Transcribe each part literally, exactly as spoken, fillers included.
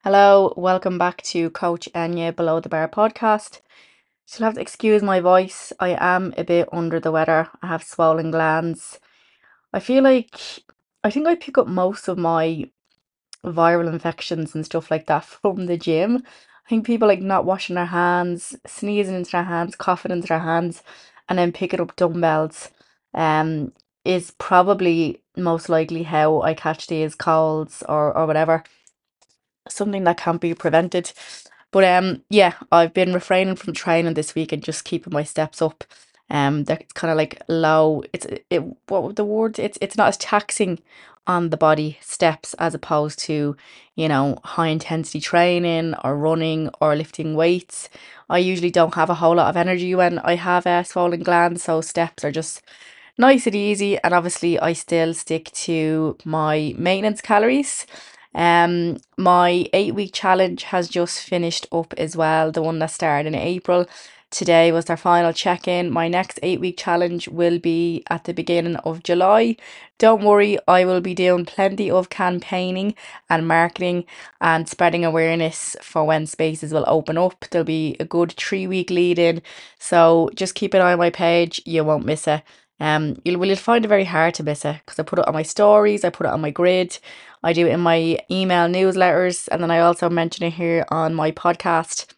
Hello, welcome back to Coach Enya Below the Bar podcast. You'll have to excuse my voice. I am a bit under the weather. I have swollen glands. I feel like I think I pick up most of my viral infections and stuff like that from the gym. I think people like not washing their hands, sneezing into their hands, coughing into their hands, and then picking up dumbbells um is probably most likely how I catch these colds or or whatever, something that can't be prevented. But um, yeah, I've been refraining from training this week and just keeping my steps up. Um, that's kind of like low. It's it. What was the word? It's it's not as taxing on the body steps as opposed to, you know, high intensity training or running or lifting weights. I usually don't have a whole lot of energy when I have a swollen glands, so steps are just nice and easy. And obviously, I still stick to my maintenance calories. Um, my eight week challenge has just finished up as well, the one that started in April. Today was their final check in. My next eight week challenge will be at the beginning of July. Don't worry, I will be doing plenty of campaigning and marketing and spreading awareness for when spaces will open up. There'll be a good three week lead in, so just keep an eye on my page, you won't miss it. Um, you'll, well, you'll find it very hard to miss it because I put it on my stories, I put it on my grid, I do it in my email newsletters, and then I also mention it here on my podcast.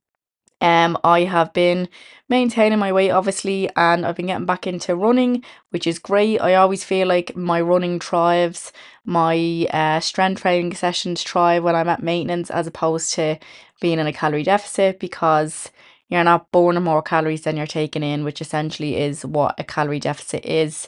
Um, I have been maintaining my weight obviously, and I've been getting back into running, which is great. I always feel like my running thrives, my uh, strength training sessions thrive when I'm at maintenance as opposed to being in a calorie deficit because you're not burning more calories than you're taking in, which essentially is what a calorie deficit is.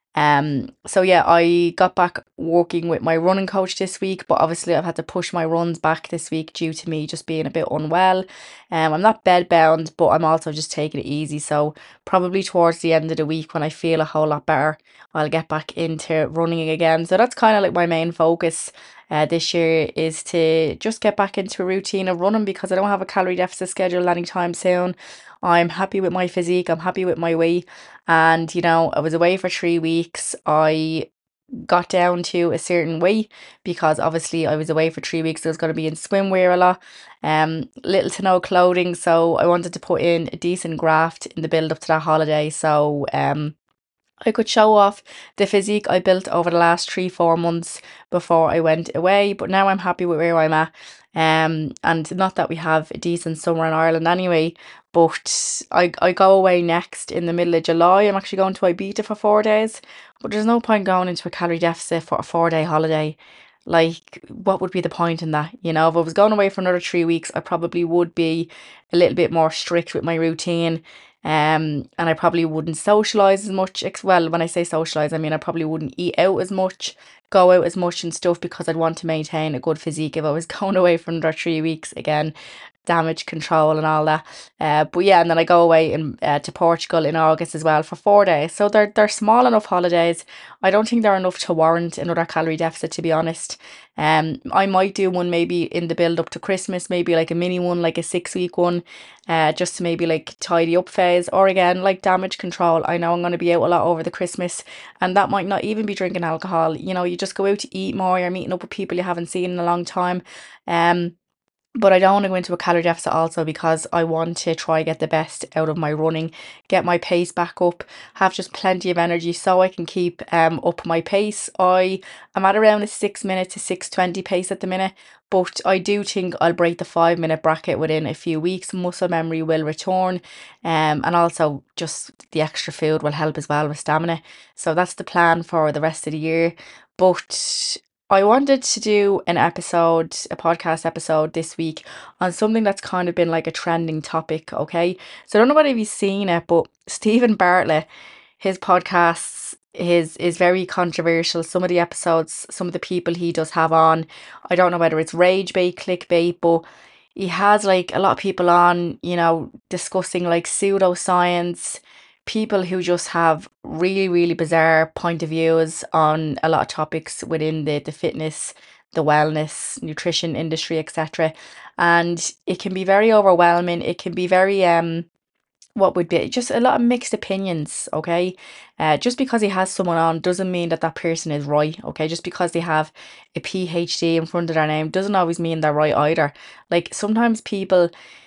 Um, so yeah, I got back working with my running coach this week, but obviously I've had to push my runs back this week due to me just being a bit unwell. Um, I'm not bed bound, but I'm also just taking it easy. So probably towards the end of the week when I feel a whole lot better, I'll get back into running again. So that's kind of like my main focus uh, this year is to just get back into a routine of running because I don't have a calorie deficit schedule anytime soon. I'm happy with my physique. I'm happy with my weight. And, you know, I was away for three weeks. I got down to a certain weight because obviously I was away for three weeks. I was going to be in swimwear a lot, um, little to no clothing. So I wanted to put in a decent graft in the build up to that holiday. So, um, I could show off the physique I built over the last three, four months before I went away. But now I'm happy with where I'm at. Um, and not that we have a decent summer in Ireland anyway, but I, I go away next in the middle of July. I'm actually going to Ibiza for four days. But there's no point going into a calorie deficit for a four day holiday. Like, what would be the point in that? You know, if I was going away for another three weeks, I probably would be a little bit more strict with my routine, um, and I probably wouldn't socialize as much. ex- Well, when I say socialize, I mean I probably wouldn't eat out as much, go out as much and stuff because I'd want to maintain a good physique if I was going away for another three weeks again, damage control and all that. Uh, but yeah, and then I go away in, uh, to Portugal in August as well for four days. So they're they're small enough holidays. I don't think they're enough to warrant another calorie deficit, to be honest. Um, I might do one maybe in the build up to Christmas, maybe like a mini one, like a six week one, uh, just to maybe like tidy up phase, or again like damage control. I know I'm going to be out a lot over the Christmas, and that might not even be drinking alcohol. You know, you just go out to eat more, you're meeting up with people you haven't seen in a long time. Um, but I don't want to go into a calorie deficit also because I want to try get the best out of my running, get my pace back up, have just plenty of energy so I can keep um up my pace. I am at around a six minute to six twenty pace at the minute, but I do think I'll break the five minute bracket within a few weeks. Muscle memory will return, um, and also just the extra food will help as well with stamina. So that's the plan for the rest of the year. But I wanted to do an episode, a podcast episode this week on something that's kind of been like a trending topic, okay? So I don't know whether you've seen it, but Stephen Bartlett, his podcasts, his is very controversial. Some of the episodes, some of the people he does have on, I don't know whether it's rage bait, clickbait, but he has like a lot of people on, you know, discussing like pseudoscience, people who just have really, really bizarre point of views on a lot of topics within the, the fitness, the wellness, nutrition industry, et cetera. And it can be very overwhelming. It can be very um what would be just a lot of mixed opinions, okay? Uh, just because he has someone on doesn't mean that that person is right, okay? Just because they have a PhD in front of their name doesn't always mean they're right either. Like sometimes people,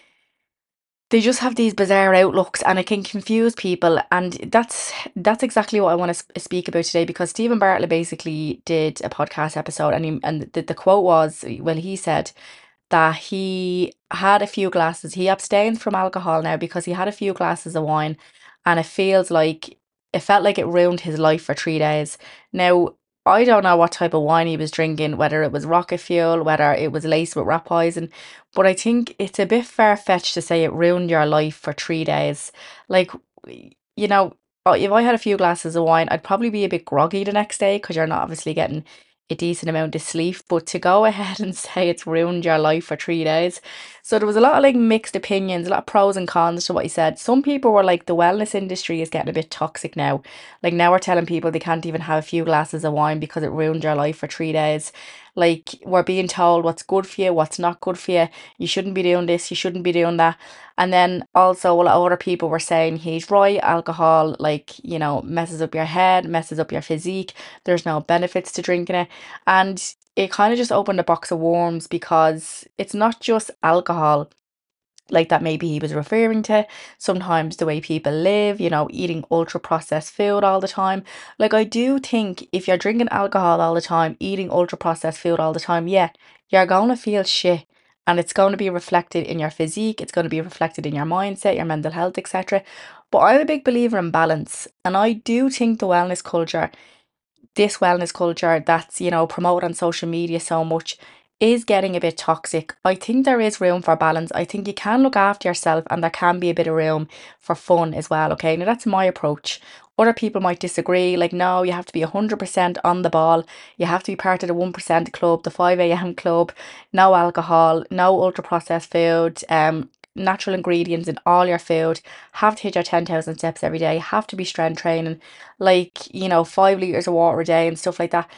they just have these bizarre outlooks and it can confuse people, and that's that's exactly what I want to speak about today, because Stephen Bartlett basically did a podcast episode, and he, and the, the quote was, well, he said that he had a few glasses. He abstains from alcohol now because he had a few glasses of wine, and it feels like it felt like it ruined his life for three days. Now, I don't know what type of wine he was drinking, whether it was rocket fuel, whether it was laced with rat poison, but I think it's a bit far fetched to say it ruined your life for three days. Like, you know, uh, if I had a few glasses of wine, I'd probably be a bit groggy the next day because you're not obviously getting a decent amount of sleep, but to go ahead and say it's ruined your life for three days. So there was a lot of like mixed opinions, a lot of pros and cons to what he said. Some people were like, the wellness industry is getting a bit toxic now. Like now we're telling people they can't even have a few glasses of wine because it ruined your life for three days. Like we're being told what's good for you, what's not good for you. You shouldn't be doing this, you shouldn't be doing that. And then also a lot of other people were saying he's right, alcohol, like, you know, messes up your head, messes up your physique. There's no benefits to drinking it. And it kind of just opened a box of worms, because it's not just alcohol like that maybe he was referring to. Sometimes the way people live, you know, eating ultra processed food all the time. Like I do think if you're drinking alcohol all the time, eating ultra processed food all the time, yeah, you're going to feel shit. And it's going to be reflected in your physique, it's going to be reflected in your mindset, your mental health, et cetera. But I'm a big believer in balance. And I do think the wellness culture, this wellness culture that's, you know, promoted on social media so much, is getting a bit toxic. I think there is room for balance. I think you can look after yourself and there can be a bit of room for fun as well. Okay. Now that's my approach. Other people might disagree. Like, no, you have to be one hundred percent on the ball. You have to be part of the one percent club, the five a m club. No alcohol, no ultra processed food, um, natural ingredients in all your food. Have to hit your ten thousand steps every day. Have to be strength training, like, you know, five litres of water a day and stuff like that.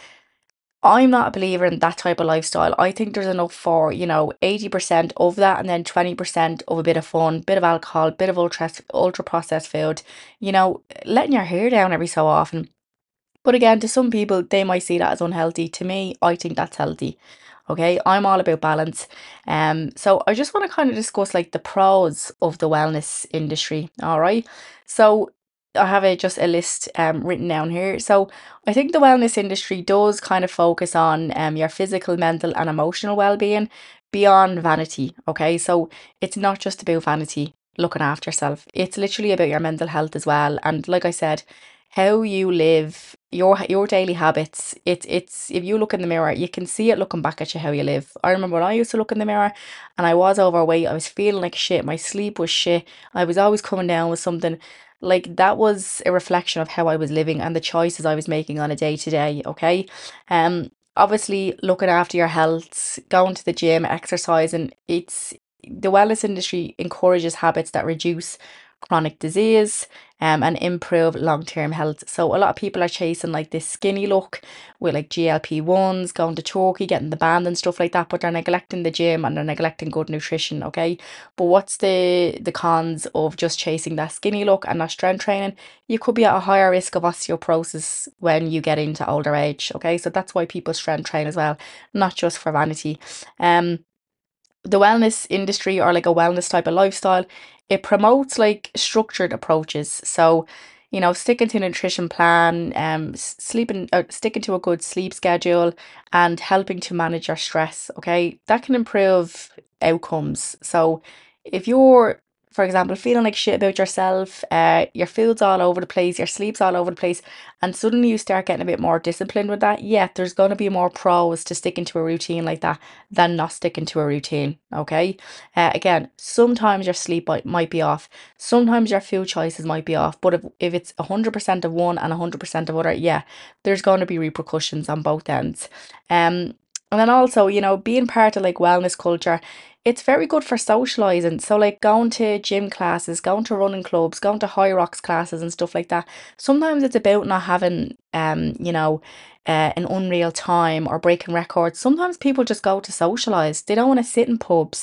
I'm not a believer in that type of lifestyle. I think there's enough for, you know, eighty percent of that and then twenty percent of a bit of fun, bit of alcohol, bit of ultra, ultra processed food, you know, letting your hair down every so often. But again, to some people, they might see that as unhealthy. To me, I think that's healthy. Okay, I'm all about balance. Um, so I just want to kind of discuss like the pros of the wellness industry. All right. So I have a just a list um written down here. So I think the wellness industry does kind of focus on um your physical, mental, and emotional well-being beyond vanity. Okay, so it's not just about vanity, looking after yourself. It's literally about your mental health as well. And like I said, how you live, your your daily habits. It's it's if you look in the mirror, you can see it looking back at you how you live. I remember when I used to look in the mirror and I was overweight, I was feeling like shit, my sleep was shit, I was always coming down with something. Like that was a reflection of how I was living and the choices I was making on a day to day, okay? Um obviously looking after your health, going to the gym, exercising, it's the wellness industry encourages habits that reduce chronic disease um, and improve long-term health. So a lot of people are chasing like this skinny look with like G L P ones, going to Turkey, getting the band and stuff like that, but they're neglecting the gym and they're neglecting good nutrition, okay? But what's the the cons of just chasing that skinny look and not strength training? You could be at a higher risk of osteoporosis when you get into older age, okay? So that's why people strength train as well, not just for vanity. Um the wellness industry, or like a wellness type of lifestyle, it promotes like structured approaches. So, you know, sticking to a nutrition plan, um, s- sleeping, uh, sticking to a good sleep schedule, and helping to manage your stress. Okay, that can improve outcomes. So, if you're, for example, feeling like shit about yourself, uh, your food's all over the place, your sleep's all over the place, and suddenly you start getting a bit more disciplined with that, yeah, there's going to be more pros to sticking to a routine like that than not sticking to a routine. Okay. Uh, again, sometimes your sleep might, might be off. Sometimes your food choices might be off. But if, if it's one hundred percent of one and one hundred percent of other, yeah, there's going to be repercussions on both ends. Um, and then also, you know, being part of like wellness culture, it's very good for socializing. So, like going to gym classes, going to running clubs, going to high rocks classes and stuff like that. Sometimes it's about not having, um, you know, uh, an unreal time or breaking records. Sometimes people just go to socialize. They don't want to sit in pubs.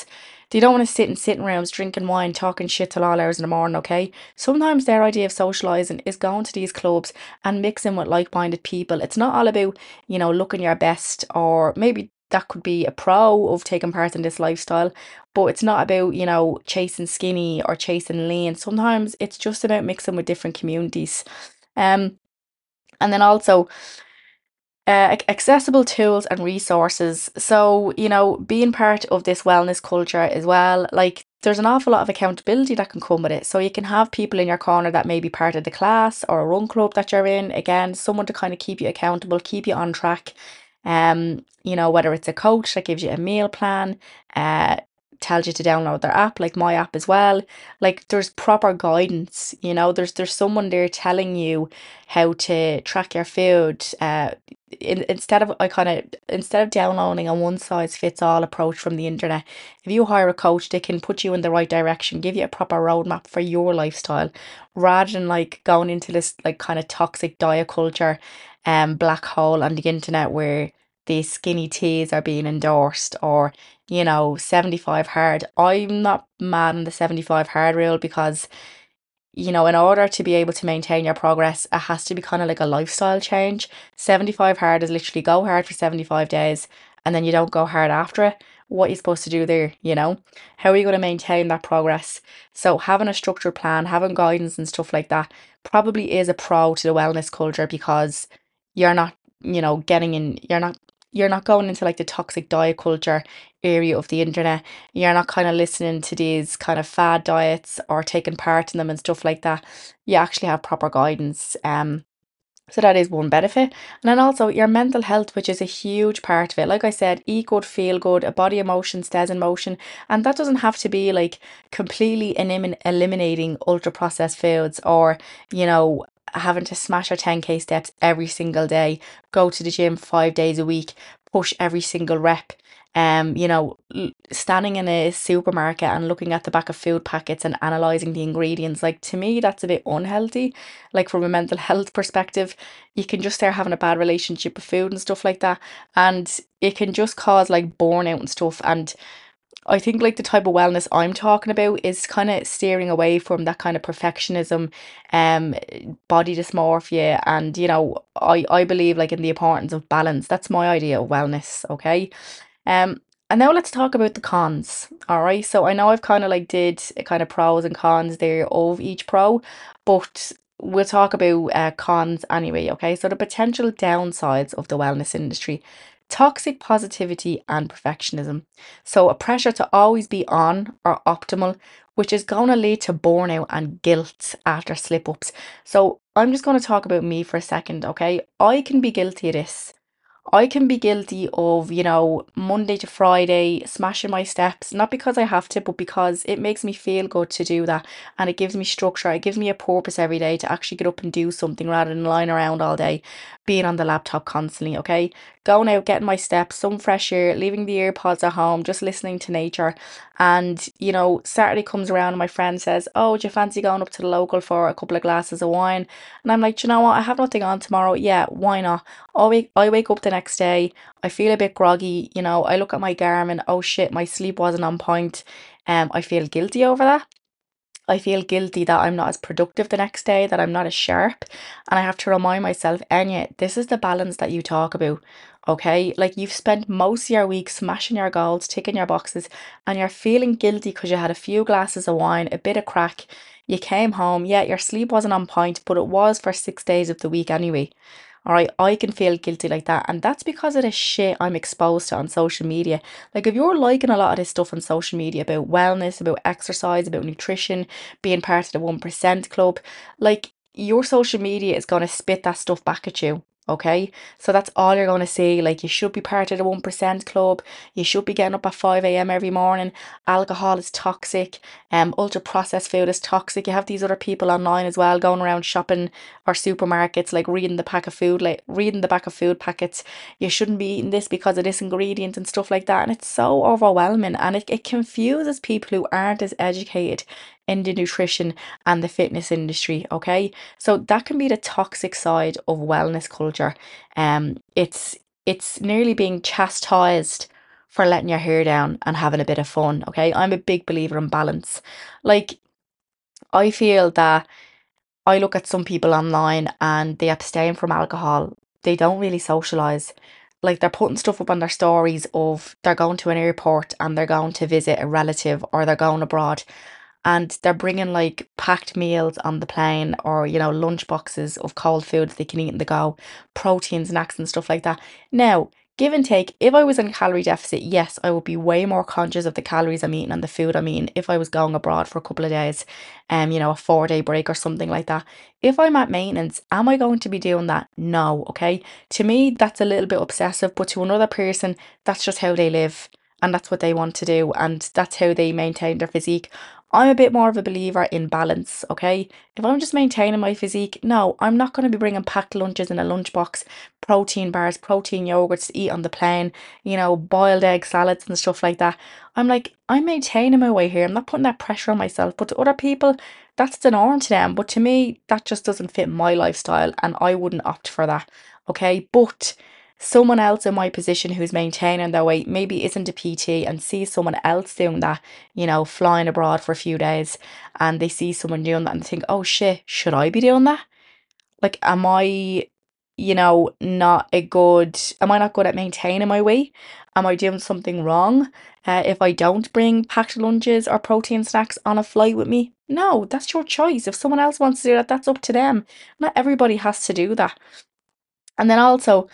They don't want to sit in sitting rooms drinking wine, talking shit till all hours in the morning, okay? Sometimes their idea of socializing is going to these clubs and mixing with like-minded people. It's not all about, you know, looking your best, or maybe that could be a pro of taking part in this lifestyle, but it's not about, you know, chasing skinny or chasing lean. Sometimes it's just about mixing with different communities. Um, and then also uh, ac- accessible tools and resources. So, you know, being part of this wellness culture as well, like there's an awful lot of accountability that can come with it. So you can have people in your corner that may be part of the class or a run club that you're in. Again, someone to kind of keep you accountable, keep you on track. Um, you know, whether it's a coach that gives you a meal plan, uh, tells you to download their app, like my app as well. Like there's proper guidance, you know, there's there's someone there telling you how to track your food, uh, in, instead of I kind of instead of downloading a one size fits all approach from the internet. If you hire a coach, they can put you in the right direction, give you a proper roadmap for your lifestyle, rather than like going into this like kind of toxic diet culture, um black hole on the internet where these skinny teas are being endorsed, or you know seventy-five hard. I'm not mad on the seventy-five hard rule, because you know, in order to be able to maintain your progress, it has to be kind of like a lifestyle change. seventy-five hard is literally go hard for seventy-five days and then you don't go hard after it. What are you supposed to do there, you know? How are you going to maintain that progress? So having a structured plan, having guidance and stuff like that probably is a pro to the wellness culture, because you're not, you know, getting in, you're not you're not going into like the toxic diet culture area of the internet. You're not kind of listening to these kind of fad diets or taking part in them and stuff like that. You actually have proper guidance. Um, so that is one benefit. And then also your mental health, which is a huge part of it. Like I said, eat good, feel good, a body emotion stays in motion. And that doesn't have to be like completely elimin- eliminating ultra processed foods, or, you know, having to smash our ten K steps every single day, go to the gym five days a week, push every single rep. Um, you know, l- standing in a supermarket and looking at the back of food packets and analyzing the ingredients, like to me, that's a bit unhealthy. Like from a mental health perspective, you can just start having a bad relationship with food and stuff like that, and it can just cause like burnout and stuff. And I think like the type of wellness I'm talking about is kind of steering away from that kind of perfectionism, um body dysmorphia, and you know I I believe like in the importance of balance. That's my idea of wellness, okay? Um, and now let's talk about the cons. All right. So I know I've kind of like did a kind of pros and cons there of each pro, but we'll talk about uh, cons anyway. Okay. So the potential downsides of the wellness industry: toxic positivity and perfectionism. So a pressure to always be on or optimal, which is going to lead to burnout and guilt after slip ups. So I'm just going to talk about me for a second. Okay. I can be guilty of this. I can be guilty of, you know, Monday to Friday smashing my steps, not because I have to, but because it makes me feel good to do that. And it gives me structure. It gives me a purpose every day to actually get up and do something, rather than lying around all day, being on the laptop constantly, okay? Going out, getting my steps, some fresh air, leaving the earpods at home, just listening to nature. And, you know, Saturday comes around and my friend says, "Oh, do you fancy going up to the local for a couple of glasses of wine?" And I'm like, "Do you know what? I have nothing on tomorrow. Yeah, why not?" I wake, I wake up the next day, I feel a bit groggy, you know, I look at my Garmin, oh shit, my sleep wasn't on point. Um, I feel guilty over that. I feel guilty that I'm not as productive the next day, that I'm not as sharp. And I have to remind myself, Anya, this is the balance that you talk about. Okay, like you've spent most of your week smashing your goals, ticking your boxes, and you're feeling guilty because you had a few glasses of wine, a bit of crack. You came home, yeah, your sleep wasn't on point, but it was for six days of the week anyway. All right, I can feel guilty like that, and that's because of the shit I'm exposed to on social media. Like, if you're liking a lot of this stuff on social media about wellness, about exercise, about nutrition, being part of the one percent club, like, your social media is going to spit that stuff back at you. Okay, so that's all you're going to see. Like, you should be part of the one percent club, you should be getting up at five a m every morning. Alcohol is toxic, um, ultra processed food is toxic. You have these other people online as well going around shopping or supermarkets, like reading the pack of food, like reading the back of food packets. You shouldn't be eating this because of this ingredient and stuff like that. And it's so overwhelming, and it, it confuses people who aren't as educated in the nutrition and the fitness industry. Okay. So that can be the toxic side of wellness culture. Um it's it's nearly being chastised for letting your hair down and having a bit of fun. Okay. I'm a big believer in balance. Like, I feel that I look at some people online and they abstain from alcohol. They don't really socialize. Like they're putting stuff up on their stories of they're going to an airport and they're going to visit a relative or they're going abroad and they're bringing like packed meals on the plane or you know lunch boxes of cold food that they can eat in the go, protein snacks and stuff like that. Now, give and take, if I was in a calorie deficit, yes, I would be way more conscious of the calories I'm eating and the food I'm eating if I was going abroad for a couple of days, um, you know, a four day break or something like that. If I'm at maintenance, am I going to be doing that? No, okay. To me, that's a little bit obsessive, but to another person, that's just how they live and that's what they want to do and that's how they maintain their physique. I'm a bit more of a believer in balance, okay? If I'm just maintaining my physique, no, I'm not going to be bringing packed lunches in a lunchbox, protein bars, protein yogurts to eat on the plane, you know, boiled egg salads and stuff like that. I'm like, I'm maintaining my weight here. I'm not putting that pressure on myself. But to other people, that's the norm to them. But to me, that just doesn't fit my lifestyle and I wouldn't opt for that, okay? But someone else in my position who's maintaining their weight maybe isn't a P T and sees someone else doing that, you know, flying abroad for a few days and they see someone doing that and think, oh shit, should I be doing that? Like, am I, you know, not a good, am I not good at maintaining my weight? Am I doing something wrong? Uh, if I don't bring packed lunches or protein snacks on a flight with me? No, that's your choice. If someone else wants to do that, that's up to them. Not everybody has to do that. And then also,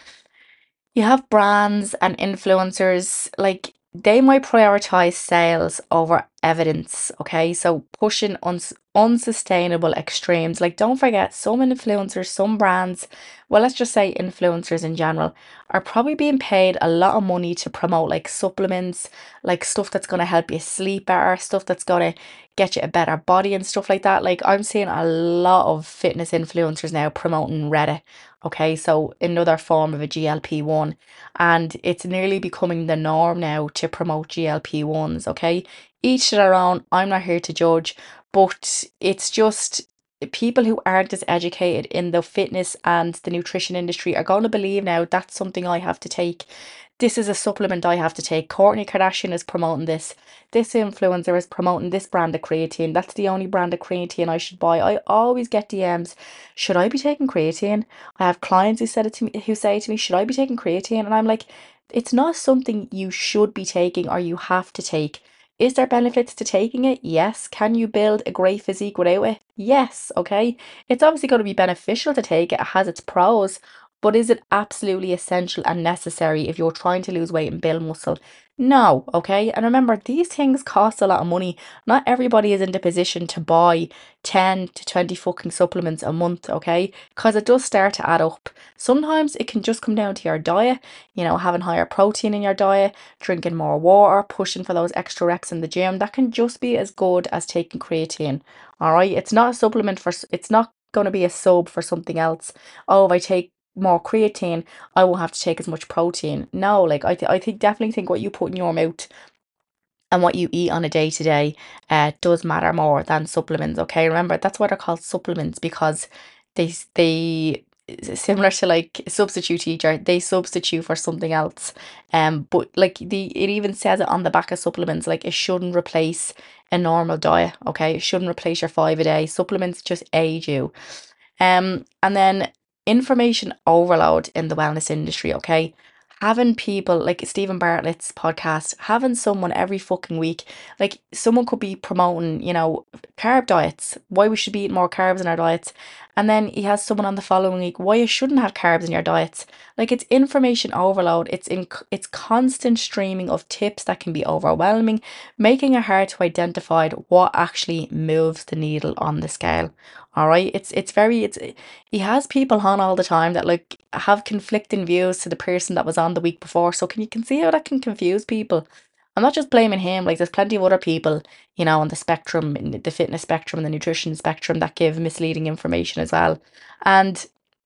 you have brands and influencers, like they might prioritize sales over evidence, okay? So pushing uns unsustainable extremes. Like, don't forget, some influencers, some brands, well, let's just say influencers in general, are probably being paid a lot of money to promote like supplements, like stuff that's going to help you sleep better, stuff that's going to get you a better body and stuff like that. Like, I'm seeing a lot of fitness influencers now promoting Reddit. Okay, so another form of a G L P one, and it's nearly becoming the norm now to promote G L P ones. Okay, each to their own. I'm not here to judge, but it's just people who aren't as educated in the fitness and the nutrition industry are going to believe now that's something I have to take. This is a supplement I have to take. Kourtney Kardashian is promoting this. This influencer is promoting this brand of creatine. That's the only brand of creatine I should buy. I always get D Ms. Should I be taking creatine? I have clients who said it to me who say to me, should I be taking creatine? And I'm like, it's not something you should be taking or you have to take. Is there benefits to taking it? Yes. Can you build a great physique without it? Yes. Okay. It's obviously going to be beneficial to take it. It has its pros, but is it absolutely essential and necessary if you're trying to lose weight and build muscle? No. Okay. And remember, these things cost a lot of money. Not everybody is in the position to buy ten to twenty fucking supplements a month, okay? Because it does start to add up. Sometimes it can just come down to your diet, you know, having higher protein in your diet, drinking more water, pushing for those extra reps in the gym. That can just be as good as taking creatine, all right? It's not a supplement for, s- it's not going to be a sub for something else. Oh, if I take more creatine, I won't have to take as much protein. No, like I, th- I think definitely think what you put in your mouth and what you eat on a day to day uh does matter more than supplements. Okay, remember that's why they're called supplements because they s- they similar to like substitute teacher, they substitute for something else. Um, but like the it even says it on the back of supplements, like it shouldn't replace a normal diet. Okay, it shouldn't replace your five a day. Supplements just aid you. Um, and then information overload in the wellness industry, okay? Having people like Stephen Bartlett's podcast, having someone every fucking week, like someone could be promoting, you know, carb diets, why we should be eating more carbs in our diets. And then he has someone on the following week, why you shouldn't have carbs in your diets. Like it's information overload. It's in it's constant streaming of tips that can be overwhelming, making it hard to identify what actually moves the needle on the scale. All right, it's it's very it's he has people on all the time that like have conflicting views to the person that was on the week before. So can you can see how that can confuse people? I'm not just blaming him, like there's plenty of other people, you know, on the spectrum, in the fitness spectrum and the nutrition spectrum that give misleading information as well. And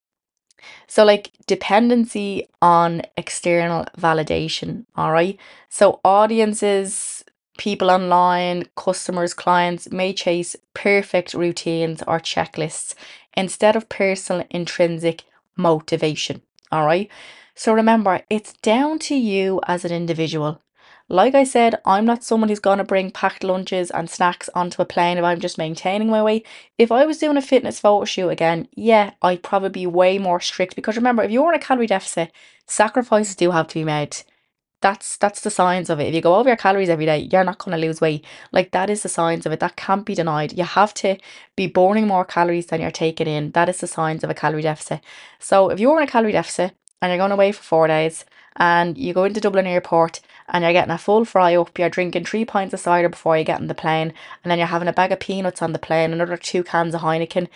so, like, dependency on external validation, all right? So, audiences, people online, customers, clients may chase perfect routines or checklists instead of personal intrinsic motivation, all right? So, remember, it's down to you as an individual. Like I said, I'm not someone who's going to bring packed lunches and snacks onto a plane if I'm just maintaining my weight. If I was doing a fitness photo shoot again, yeah, I'd probably be way more strict because remember, if you're in a calorie deficit, sacrifices do have to be made. That's that's the signs of it. If you go over your calories every day, you're not going to lose weight. Like that is the signs of it. That can't be denied. You have to be burning more calories than you're taking in. That is the signs of a calorie deficit. So if you're in a calorie deficit and you're going away for four days and you go into Dublin Airport and you're getting a full fry up, you're drinking three pints of cider before you get on the plane, and then you're having a bag of peanuts on the plane, another two cans of Heineken,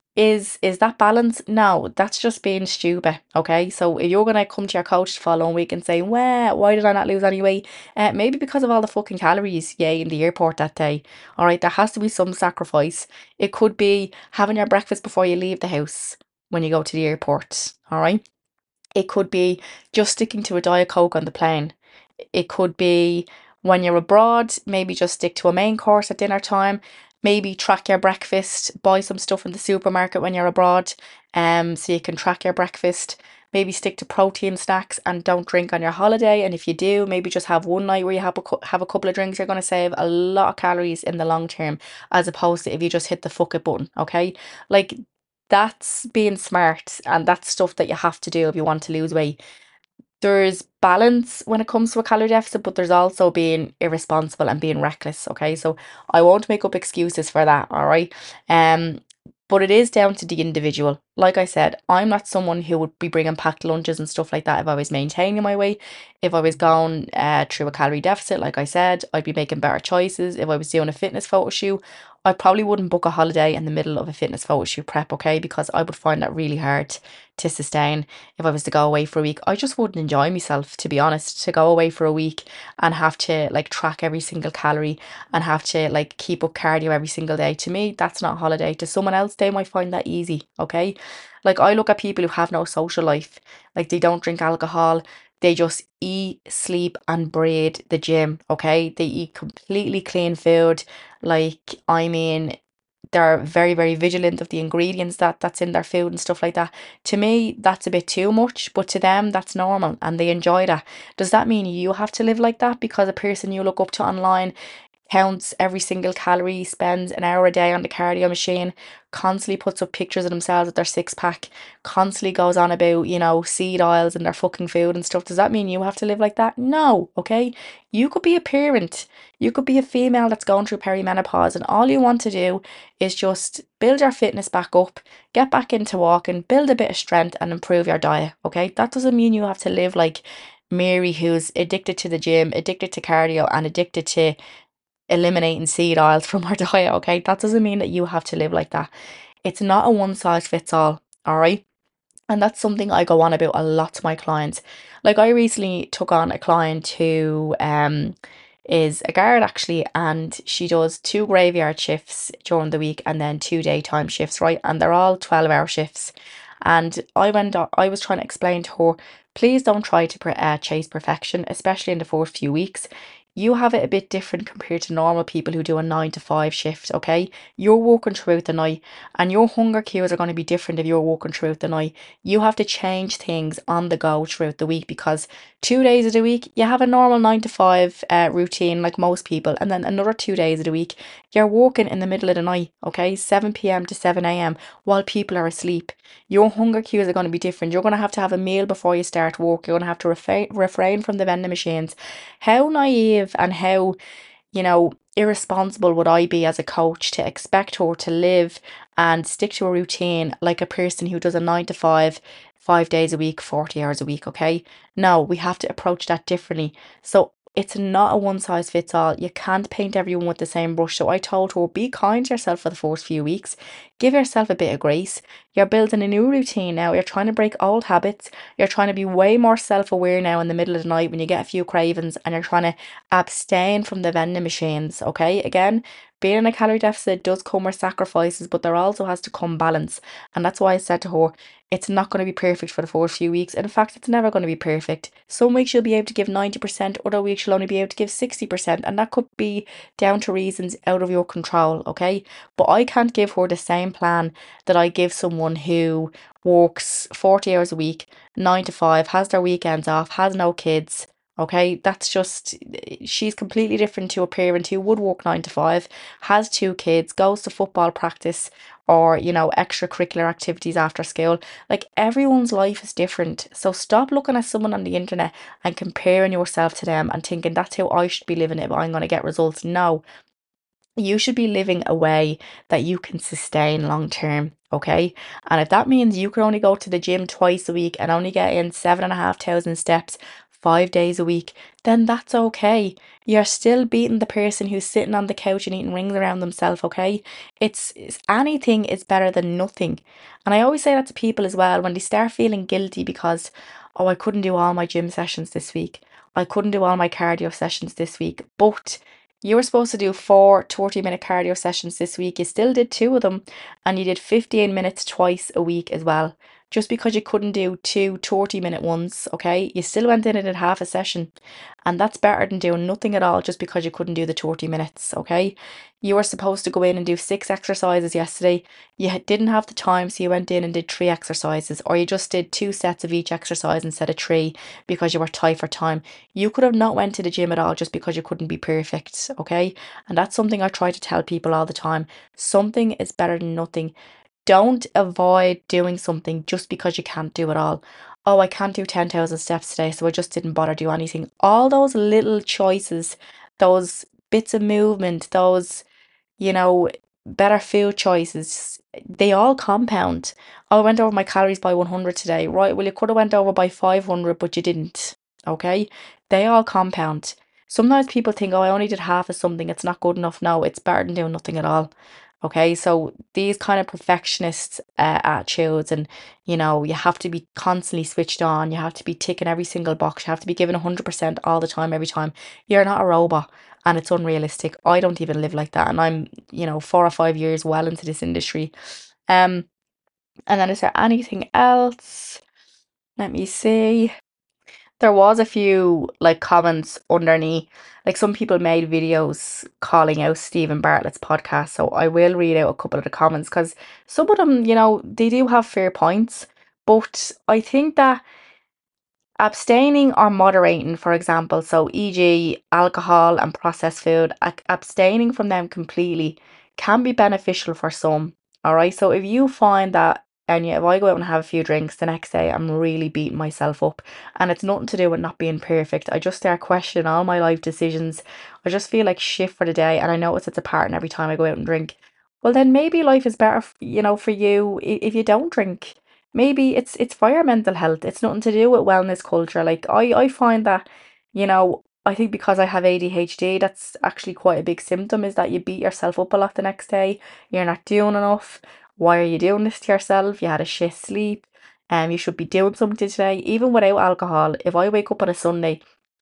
is is that balance? No, that's just being stupid. Okay, so if you're gonna come to your coach the following week and say, "Well, why did I not lose any weight?" Uh, maybe because of all the fucking calories, yeah, in the airport that day. All right, there has to be some sacrifice. It could be having your breakfast before you leave the house when you go to the airport. All right, it could be just sticking to a Diet Coke on the plane. It could be when you're abroad, maybe just stick to a main course at dinner time. Maybe track your breakfast, buy some stuff in the supermarket when you're abroad, um, so you can track your breakfast. Maybe stick to protein snacks and don't drink on your holiday. And if you do, maybe just have one night where you have a cou- have a couple of drinks. You're going to save a lot of calories in the long term, as opposed to if you just hit the fuck it button. Okay, like that's being smart, and that's stuff that you have to do if you want to lose weight. There's balance when it comes to a calorie deficit, but there's also being irresponsible and being reckless. Okay, so I won't make up excuses for that. All right. Um, but it is down to the individual. Like I said, I'm not someone who would be bringing packed lunches and stuff like that if I was maintaining my weight. If I was going uh, through a calorie deficit, like I said, I'd be making better choices. If I was doing a fitness photo shoot, I probably wouldn't book a holiday in the middle of a fitness photo shoot prep, okay? Because I would find that really hard to sustain if I was to go away for a week. I just wouldn't enjoy myself, to be honest, to go away for a week and have to like track every single calorie and have to like keep up cardio every single day. To me, that's not holiday. To someone else, they might find that easy, okay? Like I look at people who have no social life, like they don't drink alcohol, they just eat, sleep, and breathe the gym, okay? They eat completely clean food. Like, I mean, they're very, very vigilant of the ingredients that that's in their food and stuff like that. To me, that's a bit too much, but to them, that's normal and they enjoy that. Does that mean you have to live like that because a person you look up to online counts every single calorie, spends an hour a day on the cardio machine, constantly puts up pictures of themselves with their six pack, constantly goes on about, you know, seed oils and their fucking food and stuff? Does that mean you have to live like that? No, okay? You could be a parent. You could be a female that's going through perimenopause, and all you want to do is just build your fitness back up, get back into walking, build a bit of strength, and improve your diet, okay? That doesn't mean you have to live like Mary, who's addicted to the gym, addicted to cardio, and addicted to eliminating seed oils from our diet, okay? That doesn't mean that you have to live like that. It's not a one size fits all, all right? And that's something I go on about a lot to my clients. Like I recently took on a client who um is a guard actually, and she does two graveyard shifts during the week and then two daytime shifts, right? And they're all twelve hour shifts. And I went on, I was trying to explain to her, please don't try to per- uh, chase perfection, especially in the first few weeks. You have it a bit different compared to normal people who do a nine to five shift, okay? You're working throughout the night, and your hunger cues are going to be different if you're working throughout the night. You have to change things on the go throughout the week because two days of the week you have a normal nine to five uh, routine like most people, and then another two days of the week you're working in the middle of the night, okay? seven p m to seven a m while people are asleep. Your hunger cues are going to be different. You're going to have to have a meal before you start work. You're going to have to refrain refrain from the vending machines. How naive and how, you know, irresponsible would I be as a coach to expect her to live and stick to a routine like a person who does a nine to five, five days a week, forty hours a week, okay? No, we have to approach that differently. So it's not a one size fits all. You can't paint everyone with the same brush. So I told her, be kind to yourself for the first few weeks. Give yourself a bit of grace. You're building a new routine now. You're trying to break old habits. You're trying to be way more self aware now in the middle of the night when you get a few cravings, and you're trying to abstain from the vending machines, okay? Again, being in a calorie deficit does come with sacrifices, but there also has to come balance. And that's why I said to her, it's not going to be perfect for the first few weeks. In fact, it's never going to be perfect. Some weeks you'll be able to give ninety percent, other weeks you'll only be able to give sixty percent. And that could be down to reasons out of your control, okay? But I can't give her the same plan that I give someone who works forty hours a week, nine to five, has their weekends off, has no kids, Okay, that's just, she's completely different to a parent who would work nine to five, has two kids, goes to football practice or, you know, extracurricular activities after school. Like everyone's life is different. So stop looking at someone on the internet and comparing yourself to them and thinking that's how I should be living if I'm going to get results. No, you should be living a way that you can sustain long term, okay? And if that means you can only go to the gym twice a week and only get in seven and a half thousand steps five days a week, then that's okay. You're still beating the person who's sitting on the couch and eating rings around themselves, okay? It's, it's anything is better than nothing. And I always say that to people as well when they start feeling guilty because, oh, I couldn't do all my gym sessions this week. I couldn't do all my cardio sessions this week. But you were supposed to do four twenty minute cardio sessions this week. You still did two of them, and you did fifteen minutes twice a week as well. Just because you couldn't do two thirty minute ones, okay? You still went in and did half a session. And that's better than doing nothing at all just because you couldn't do the thirty minutes, okay? You were supposed to go in and do six exercises yesterday. You ha- didn't have the time, so you went in and did three exercises, or you just did two sets of each exercise instead of three because you were tight for time. You could have not went to the gym at all just because you couldn't be perfect, okay? And that's something I try to tell people all the time. Something is better than nothing. Don't avoid doing something just because you can't do it all. Oh, I can't do ten thousand steps today, so I just didn't bother do anything. All those little choices, those bits of movement, those, you know, better food choices, they all compound. Oh, I went over my calories by one hundred today. Right, well, you could have went over by five hundred, but you didn't. Okay? They all compound. Sometimes people think, oh, I only did half of something. It's not good enough. No, it's better than doing nothing at all. Okay, so these kind of perfectionist uh, attitudes, and you know, you have to be constantly switched on, you have to be ticking every single box, you have to be giving one hundred percent all the time, every time. You're not a robot, and it's unrealistic. I don't even live like that, and I'm, you know, four or five years well into this industry. Um, and then is there anything else? Let me see. There was a few like comments underneath. Like some people made videos calling out Stephen Bartlett's podcast, so I will read out a couple of the comments because some of them, you know, they do have fair points. But I think that abstaining or moderating, for example, so e g alcohol and processed food, ac- abstaining from them completely can be beneficial for some. All right. So if you find that, and yeah, if I go out and have a few drinks the next day, I'm really beating myself up. And it's nothing to do with not being perfect. I just start questioning all my life decisions. I just feel like shit for the day. And I notice it's a pattern every time I go out and drink. Well, then maybe life is better, f- you know, for you i- if you don't drink. Maybe it's it's for your mental health. It's nothing to do with wellness culture. Like I I find that, you know, I think because I have A D H D, that's actually quite a big symptom is that you beat yourself up a lot the next day. You're not doing enough. Why are you doing this to yourself? You had a shit sleep. Um, you should be doing something today. Even without alcohol, if I wake up on a Sunday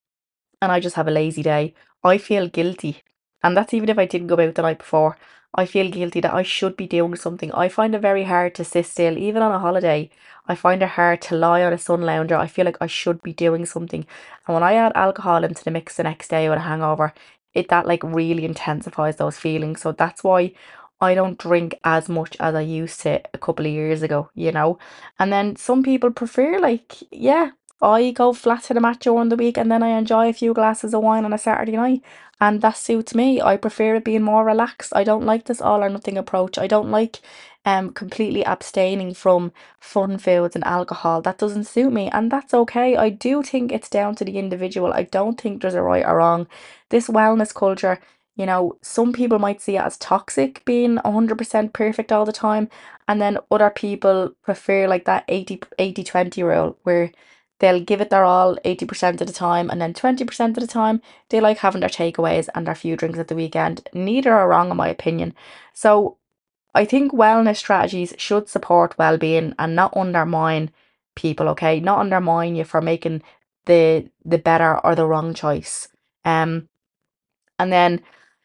and I just have a lazy day, I feel guilty. And that's even if I didn't go out the night before. I feel guilty that I should be doing something. I find it very hard to sit still, even on a holiday. I find it hard to lie on a sun lounger. I feel like I should be doing something. And when I add alcohol into the mix the next day with a hangover, it that like really intensifies those feelings. So that's why I don't drink as much as I used to a couple of years ago, you know. And then some people prefer like, yeah, I go flat to the mat during the week and then I enjoy a few glasses of wine on a Saturday night. And that suits me. I prefer it being more relaxed. I don't like this all or nothing approach. I don't like um completely abstaining from fun foods and alcohol. That doesn't suit me. And that's okay. I do think it's down to the individual. I don't think there's a right or wrong. This wellness culture, you know, some people might see it as toxic being one hundred percent perfect all the time. And then other people prefer like that eighty eighty twenty rule where they'll give it their all eighty percent of the time, and then twenty percent of the time they like having their takeaways and their few drinks at the weekend. Neither are wrong in my opinion. So I think wellness strategies should support well-being and not undermine people, okay? Not undermine you for making the the better or the wrong choice. Um and then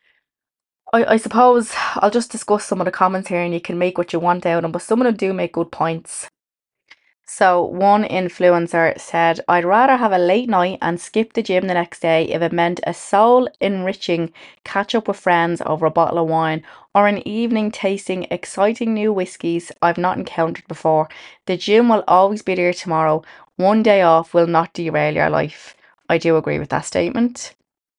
I, I suppose I'll just discuss some of the comments here and you can make what you want out of them, but some of them do make good points. So, one influencer said, I'd rather have a late night and skip the gym the next day if it meant a soul enriching catch up with friends over a bottle of wine or an evening tasting exciting new whiskies I've not encountered before. The gym will always be there tomorrow. One day off will not derail your life. I do agree with that statement.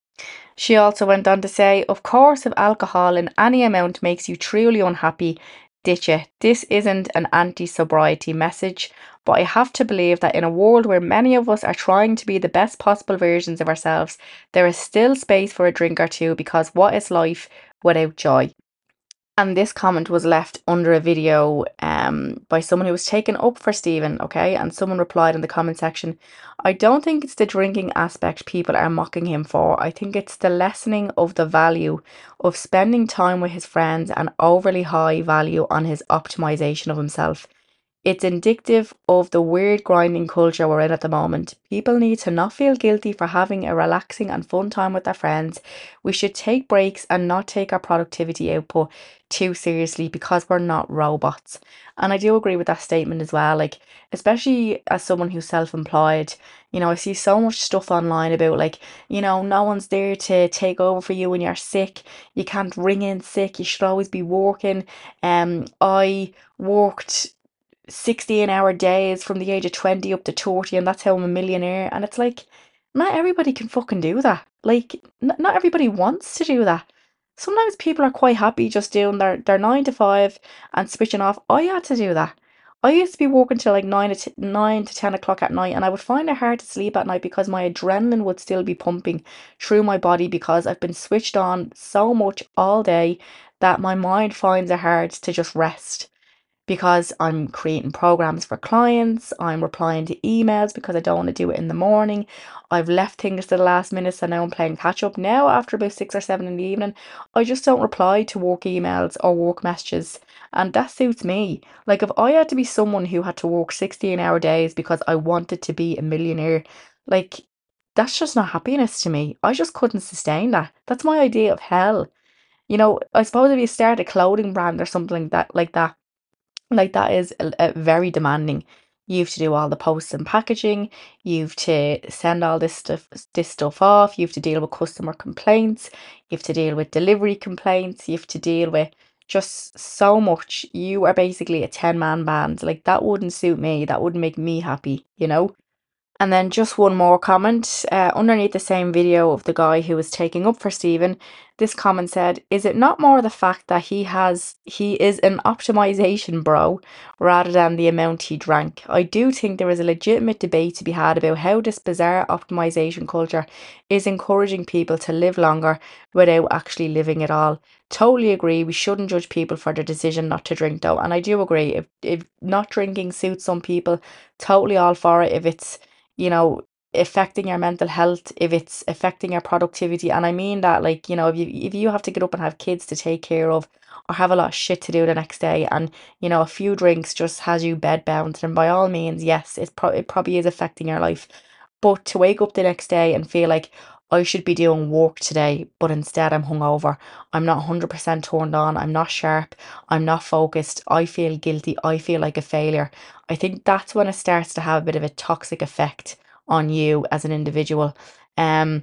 She also went on to say, of course, if alcohol in any amount makes you truly unhappy, ditch it. This isn't an anti sobriety message, but I have to believe that in a world where many of us are trying to be the best possible versions of ourselves, there is still space for a drink or two because what is life without joy? And this comment was left under a video um, by someone who was taken up for Stephen, okay? And someone replied in the comment section, I don't think it's the drinking aspect people are mocking him for. I think it's the lessening of the value of spending time with his friends and overly high value on his optimization of himself. It's indicative of the weird grinding culture we're in at the moment. People need to not feel guilty for having a relaxing and fun time with their friends. We should take breaks and not take our productivity output too seriously because we're not robots. And I do agree with that statement as well. Like, especially as someone who's self employed, you know, I see so much stuff online about, like, you know, no one's there to take over for you when you're sick. You can't ring in sick. You should always be working. Um, I worked sixteen hour days from the age of twenty up to thirty, and that's how I'm a millionaire. And it's like, not everybody can fucking do that. Like, n- not everybody wants to do that. Sometimes people are quite happy just doing their, their nine to five and switching off. I had to do that. I used to be working till like nine to t- nine to ten o'clock at night, and I would find it hard to sleep at night because my adrenaline would still be pumping through my body because I've been switched on so much all day that my mind finds it hard to just rest because I'm creating programs for clients, I'm replying to emails because I don't want to do it in the morning. I've left things to the last minute, so now I'm playing catch up. Now, after about six or seven in the evening, I just don't reply to work emails or work messages, and that suits me. Like, if I had to be someone who had to work sixteen hour days because I wanted to be a millionaire, like, that's just not happiness to me. I just couldn't sustain that. That's my idea of hell. You know, I suppose if you start a clothing brand or something like that, like that like that is a, a very demanding. You have to do all the posts and packaging. You have to send all this stuff this stuff off. You have to deal with customer complaints. You have to deal with delivery complaints. You have to deal with just so much. You are basically a ten man band. Like, that wouldn't suit me. That wouldn't make me happy, you know? And then just one more comment. Uh, underneath the same video of the guy who was taking up for Stephen, this comment said, is it not more the fact that he has he is an optimization bro rather than the amount he drank? I do think there is a legitimate debate to be had about how this bizarre optimization culture is encouraging people to live longer without actually living at all. Totally agree. We shouldn't judge people for their decision not to drink though. And I do agree. If if not drinking suits some people, totally all for it. If it's, you know, affecting your mental health, if it's affecting your productivity. And I mean that, like, you know, if you if you have to get up and have kids to take care of or have a lot of shit to do the next day, and you know, a few drinks just has you bedbound, then by all means, yes, it's pro- it probably is affecting your life. But to wake up the next day and feel like I should be doing work today, but instead I'm hungover, I'm not one hundred percent turned on, I'm not sharp, I'm not focused, I feel guilty, I feel like a failure. I think that's when it starts to have a bit of a toxic effect on you as an individual. Um,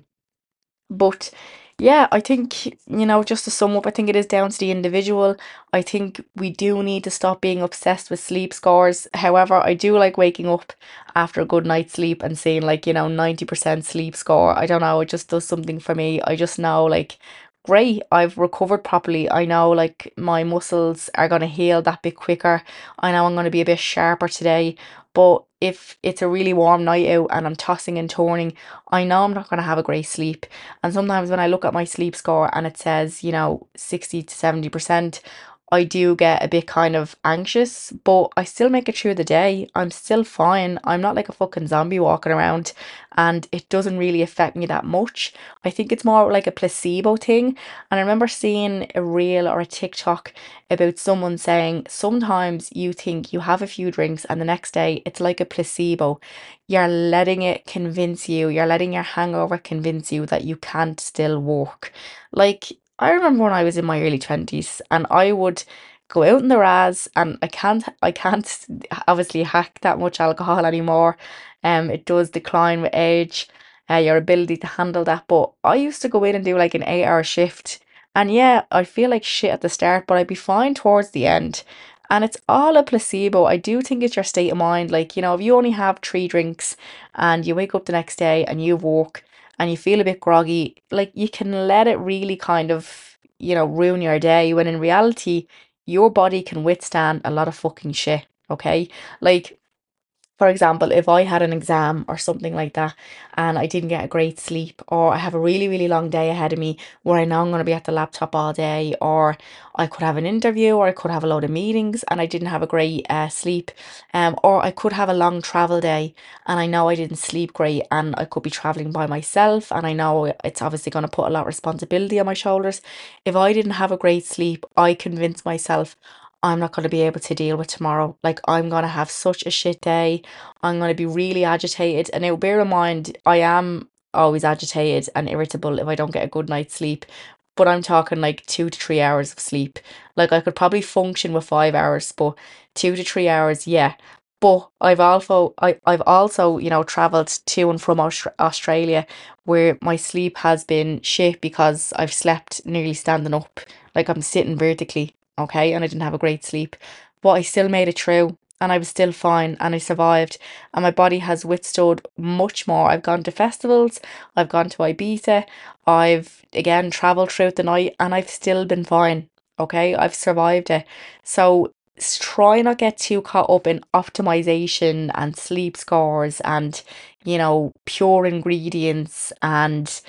but yeah, I think, you know, just to sum up, I think it is down to the individual. I think we do need to stop being obsessed with sleep scores. However, I do like waking up after a good night's sleep and seeing, like, you know, ninety percent sleep score. I don't know, it just does something for me. I just know, like, great, I've recovered properly. I know, like, my muscles are going to heal that bit quicker. I know I'm going to be a bit sharper today. But if it's a really warm night out and I'm tossing and turning, I know I'm not going to have a great sleep. And sometimes when I look at my sleep score and it says, you know, sixty to seventy percent, I do get a bit kind of anxious, but I still make it through the day. I'm still fine. I'm not like a fucking zombie walking around, and it doesn't really affect me that much. I think it's more like a placebo thing. And I remember seeing a reel or a TikTok about someone saying sometimes you think you have a few drinks and the next day it's like a placebo. You're letting it convince you, you're letting your hangover convince you that you can't still walk. Like, I remember when I was in my early twenties and I would go out in the raz, and I can't I can't obviously hack that much alcohol anymore. Um it does decline with age, uh, your ability to handle that. But I used to go in and do like an eight hour shift, and yeah, I feel like shit at the start, but I'd be fine towards the end. And it's all a placebo. I do think it's your state of mind. Like, you know, if you only have three drinks and you wake up the next day and you walk and you feel a bit groggy, like you can let it really kind of, you know, ruin your day when in reality, your body can withstand a lot of fucking shit. Okay. Like, for example, if I had an exam or something like that and I didn't get a great sleep, or I have a really, really long day ahead of me where I know I'm going to be at the laptop all day, or I could have an interview, or I could have a load of meetings and I didn't have a great uh, sleep, um, or I could have a long travel day and I know I didn't sleep great and I could be traveling by myself and I know it's obviously going to put a lot of responsibility on my shoulders. If I didn't have a great sleep, I convinced myself I'm not going to be able to deal with tomorrow. Like, I'm going to have such a shit day. I'm going to be really agitated. And now, bear in mind, I am always agitated and irritable if I don't get a good night's sleep. But I'm talking like two to three hours of sleep. Like, I could probably function with five hours, but two to three hours, yeah. But I've also, I, I've also, you know, traveled to and from Aus- Australia where my sleep has been shit because I've slept nearly standing up. Like, I'm sitting vertically, okay, and I didn't have a great sleep. But I still made it through and I was still fine and I survived and my body has withstood much more. I've gone to festivals, I've gone to Ibiza, I've again traveled throughout the night and I've still been fine. Okay, I've survived it. So s- try not get too caught up in optimization and sleep scores and, you know, pure ingredients and,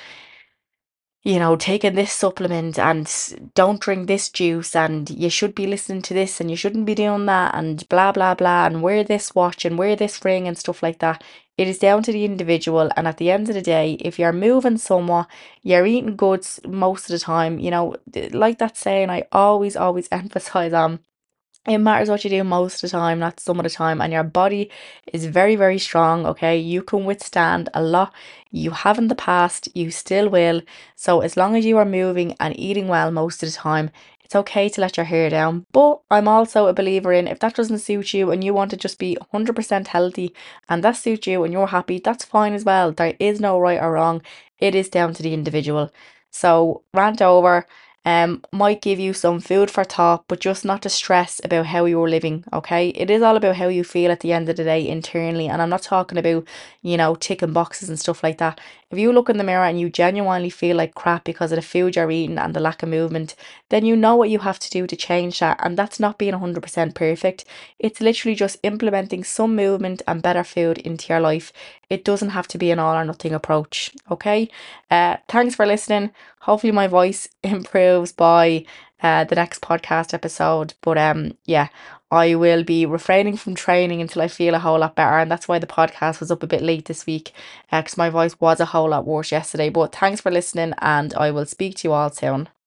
you know, taking this supplement and s- don't drink this juice and you should be listening to this and you shouldn't be doing that and blah blah blah and wear this watch and wear this ring and stuff like that. It is down to the individual, and at the end of the day, if you're moving somewhere, you're eating goods most of the time, you know, th- like that saying I always always emphasize on, it matters what you do most of the time, not some of the time. And your body is very, very strong. Okay. You can withstand a lot. You have in the past, you still will. So as long as you are moving and eating well most of the time, it's okay to let your hair down. But I'm also a believer in, if that doesn't suit you and you want to just be one hundred percent healthy and that suits you and you're happy, that's fine as well. There is no right or wrong. It is down to the individual. So rant over. Um, might give you some food for thought, but just not to stress about how you're living, okay? It is all about how you feel at the end of the day internally, and I'm not talking about, you know, ticking boxes and stuff like that. If you look in the mirror and you genuinely feel like crap because of the food you're eating and the lack of movement, then you know what you have to do to change that, and that's not being one hundred percent perfect. It's literally just implementing some movement and better food into your life. It doesn't have to be an all or nothing approach, okay? Uh, thanks for listening. Hopefully my voice improves by uh, the next podcast episode. But um yeah, I will be refraining from training until I feel a whole lot better. And that's why the podcast was up a bit late this week, because my voice was a whole lot worse yesterday. But thanks for listening and I will speak to you all soon.